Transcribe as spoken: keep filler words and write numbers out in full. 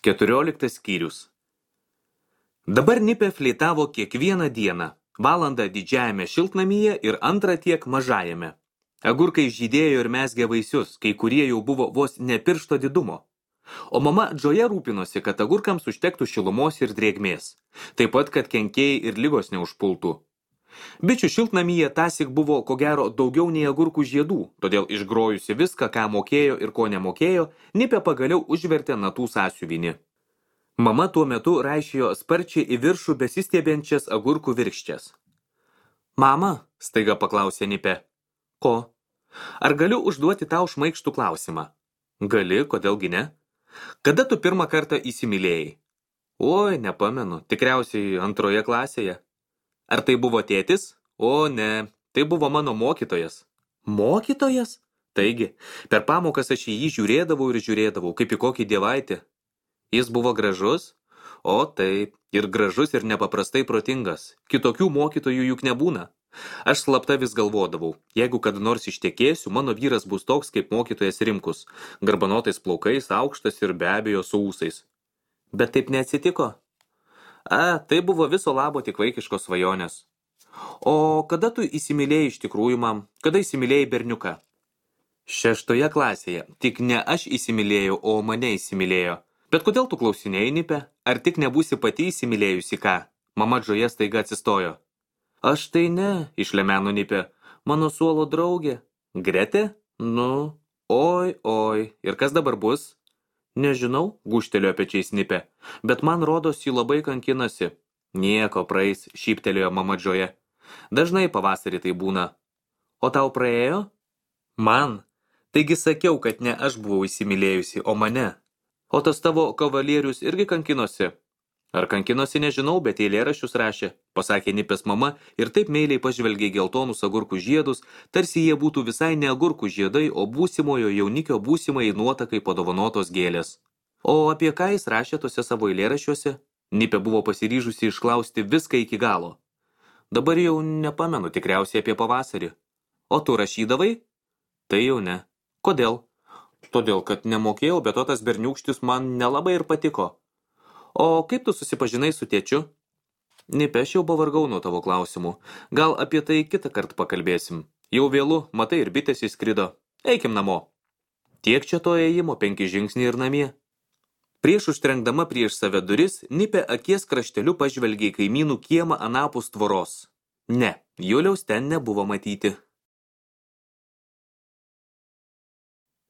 Keturioliktas skyrius. Dabar Nipė fleitavo kiekvieną dieną, valandą didžiajame šiltnamyje ir antrą tiek mažajame. Agurkai žydėjo ir mezgė vaisius, kai kurie jau buvo vos ne piršto didumo. O mama Džoja rūpinosi, kad agurkams užtektų šilumos ir drėgmės, taip pat, kad kenkėjai ir ligos neužpultų. Bičių šiltnamyje tąsyk buvo ko gero daugiau nei agurkų žiedų, todėl išgrojusi viską, ką mokėjo ir ko nemokėjo, Nipė pagaliau užvertė natų sąsiuvinį. Mama tuo metu raišėjo sparčiai į viršų besistiebiančias agurkų virkščias. Mama, staiga paklausė Nipė. Ko? Ar galiu užduoti tau šmaikštų klausimą? Gali, kodėlgi ne? Kada tu pirmą kartą įsimylėjai? Oi, nepamenu, tikriausiai antroje klasėje. Ar tai buvo tėtis? O ne, tai buvo mano mokytojas. Mokytojas? Taigi, per pamokas aš į jį žiūrėdavau ir žiūrėdavau, kaip į kokį dievaitį. Jis buvo gražus? O taip, ir gražus ir nepaprastai protingas. Kitokių mokytojų juk nebūna. Aš slapta vis galvodavau, jeigu kada nors ištekėsiu, mano vyras bus toks kaip mokytojas Rimkus, garbanotais plaukais, aukštas ir be abejo su ūsais. Bet taip neatsitiko. A, tai buvo viso labo tik vaikiškos svajonės. O kada tu įsimylėjai iš tikrųjų, mam? Kada įsimylėjai berniuką? Šeštoje klasėje. Tik ne aš įsimylėjau, o mane įsimylėjo. Bet kodėl tu klausinėjai, Nipė? Ar tik nebūsi pati įsimylėjusi ką? Mama Džoja staiga atsistojo. Aš tai ne, išlemeno Nipė. Mano suolo draugė. Gretė? Nu, oi, oi. Ir kas dabar bus? Nežinau, gūžtelėjo pečiais Nipė, bet man rodos jį labai kankinasi. Nieko praeis, šyptelėjo mama Džoja. Dažnai pavasarį tai būna. O tau praėjo? Man. Taigi sakiau, kad ne aš buvau įsimylėjusi, o mane. O tas tavo kavalierius irgi kankinosi? Ar kankinosi nežinau, bet eilėraščius rašė, pasakė Nipės mama ir taip meiliai pažvelgė geltonus agurkų žiedus, tarsi jie būtų visai ne agurkų žiedai, o būsimojo jaunikio būsimai nuotakai padovanotos gėlės. O apie ką jis rašė tose savo eilėraščiuose? Nipė buvo pasiryžusi išklausti viską iki galo. Dabar jau nepamenu, tikriausiai apie pavasarį. O tu rašydavai? Tai jau ne. Kodėl? Todėl, kad nemokėjau, bet o tas berniūkštis man nelabai ir patiko. O kaip tu susipažinai su tėčiu? Nipė, aš jau pavargau nuo tavo klausimų. Gal apie tai kitą kartą pakalbėsim. Jau vėlu, matai, ir bitės įskrido. Eikim namo. Tiek čia to ėjimo, penki žingsniai ir namie. Prieš užtrenkdama prieš save duris, Nipė akies krašteliu pažvelgė į kaimynų kiemą anapus tvoros. Ne, Juliaus ten nebuvo matyti.